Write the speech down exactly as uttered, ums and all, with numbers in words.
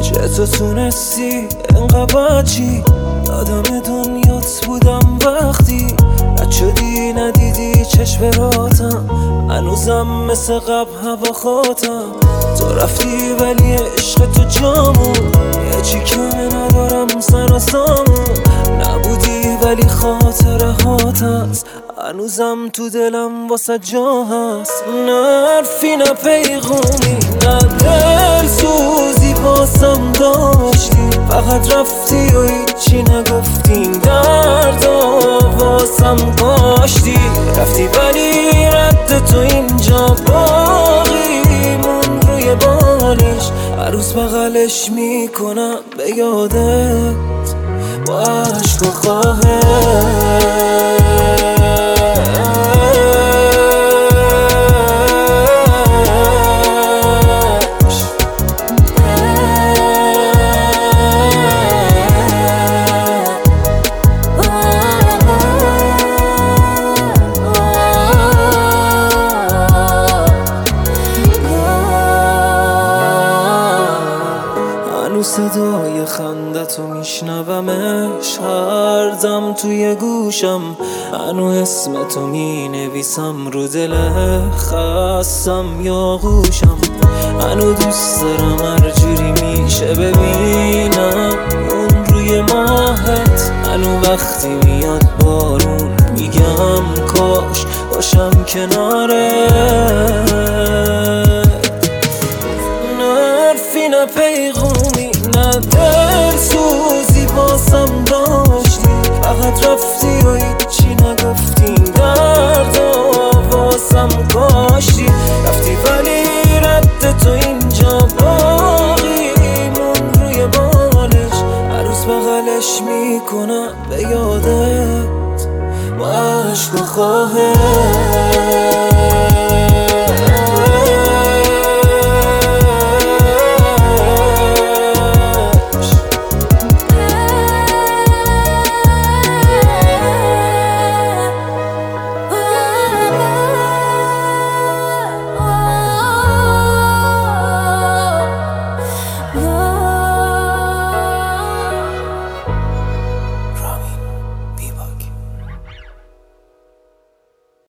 چطور تونستی انقدر چی آدم دنیات بودم وقتی رد شدی ندیدی چشم راتم هنوزم مثل قبل هوا خاتم تو رفتی ولی عشق تو جامون یه چی کمه ندارم سر و سامون نبودی ولی خاطره هات هست هنوزم تو دلم واسه جا هست نه حرفی نه پیغومی نه دل سوزی باسم داشتی فقط رفتی و هیچی نگفتی درد و واسم کاشتی رفتی ولی رد تو اینجا باقی مون روی بالش هر روز بغلش میکنم به یادت با عشق و خواهش صدای خندتو میشنومش هر دم توی گوشم هنو اسمتو می نویسم رو دل خستم یا گوشم هنو دوست دارم هر جوری میشه ببینم اون روی ماهت هنو وقتی میاد بارون میگم کاش باشم کناره نه حرفی نه پیغومی نه دل سوزی باسم داشتی فقط رفتی و هیچی نگفتی درد و واسم کاشتی رفتی ولی رد تو اینجا باقی مون روی بالش هر روز بغلش میکنم به یادت با عشق و خواهش